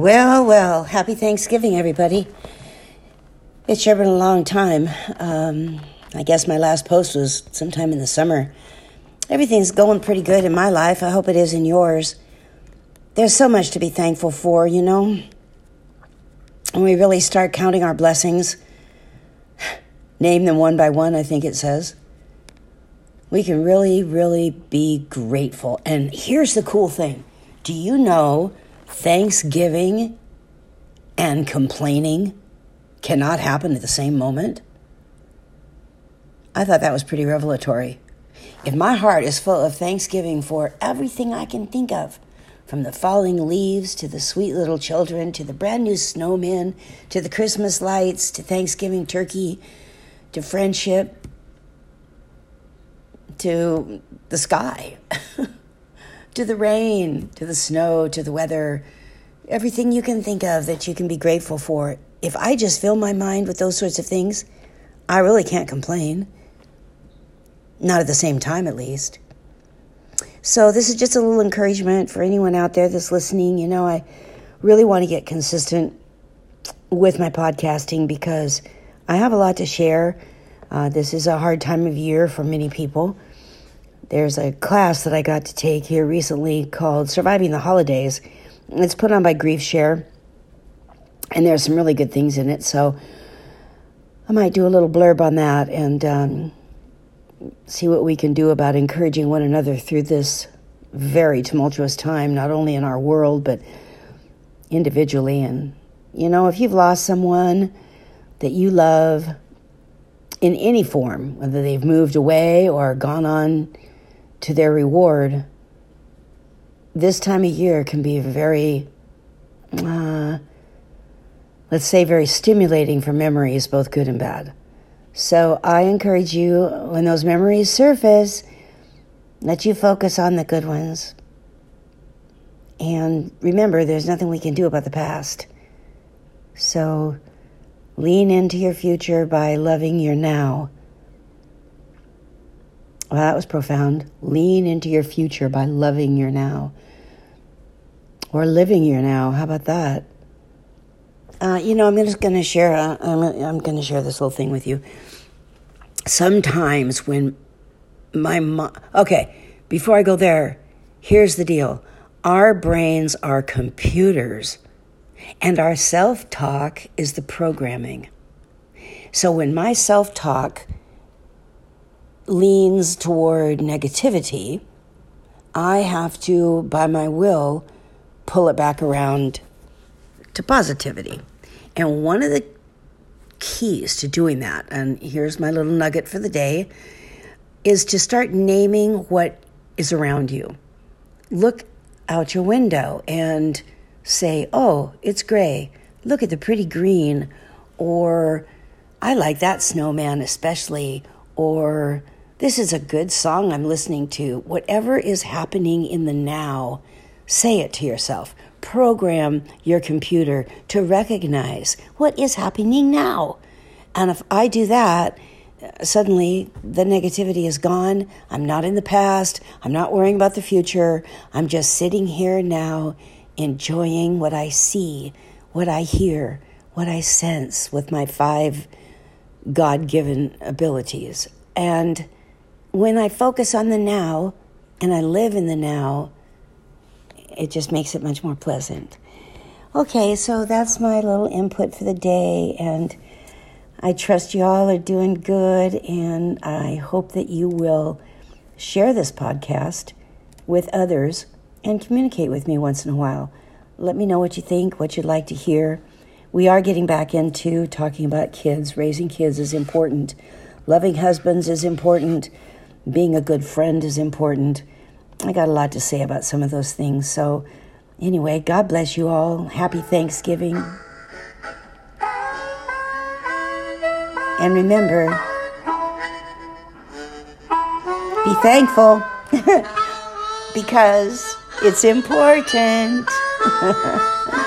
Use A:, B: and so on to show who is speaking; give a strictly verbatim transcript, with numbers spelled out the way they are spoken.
A: Well, well, happy Thanksgiving, everybody. It's sure been a long time. Um, I guess my last post was sometime in the summer. Everything's going pretty good in my life. I hope it is in yours. There's so much to be thankful for, you know. When we really start counting our blessings, name them one by one, I think it says, we can really, really be grateful. And here's the cool thing. Do you know Thanksgiving and complaining cannot happen at the same moment? I thought that was pretty revelatory. If my heart is full of thanksgiving for everything I can think of, from the falling leaves to the sweet little children, to the brand new snowmen, to the Christmas lights, to Thanksgiving turkey, to friendship, to the sky, to the rain, to the snow, to the weather, everything you can think of that you can be grateful for. If I just fill my mind with those sorts of things, I really can't complain. Not at the same time, at least. So this is just a little encouragement for anyone out there that's listening. You know, I really want to get consistent with my podcasting because I have a lot to share. Uh, this is a hard time of year for many people. There's a class that I got to take here recently called Surviving the Holidays. It's put on by GriefShare, and there's some really good things in it. So I might do a little blurb on that and um, see what we can do about encouraging one another through this very tumultuous time, not only in our world, but individually. And, you know, if you've lost someone that you love in any form, whether they've moved away or gone on to their reward, this time of year can be very, uh, let's say, very stimulating for memories, both good and bad. So I encourage you, when those memories surface, that you focus on the good ones. And remember, there's nothing we can do about the past. So lean into your future by loving your now. Well, that was profound. Lean into your future by loving your now. Or living your now. How about that? Uh, you know, I'm just going to share. Uh, I'm, I'm going to share this little thing with you. Sometimes when my mom. Okay, before I go there, here's the deal. Our brains are computers, and our self-talk is the programming. So when my self-talk leans toward negativity, I have to, by my will, pull it back around to positivity. And one of the keys to doing that, and here's my little nugget for the day, is to start naming what is around you. Look out your window and say, oh, it's gray. Look at the pretty green. Or, I like that snowman especially. Or, this is a good song I'm listening to. Whatever is happening in the now, say it to yourself. Program your computer to recognize what is happening now. And if I do that, suddenly the negativity is gone. I'm not in the past. I'm not worrying about the future. I'm just sitting here now, enjoying what I see, what I hear, what I sense with my five God-given abilities. And when I focus on the now and I live in the now, it just makes it much more pleasant. Okay, so that's my little input for the day, and I trust you all are doing good, and I hope that you will share this podcast with others and communicate with me once in a while. Let me know what you think, what you'd like to hear. We are getting back into talking about kids. Raising kids is important. Loving husbands is important. Being a good friend is important. I got a lot to say about some of those things. So anyway, God bless you all. Happy Thanksgiving. And remember, be thankful because it's important.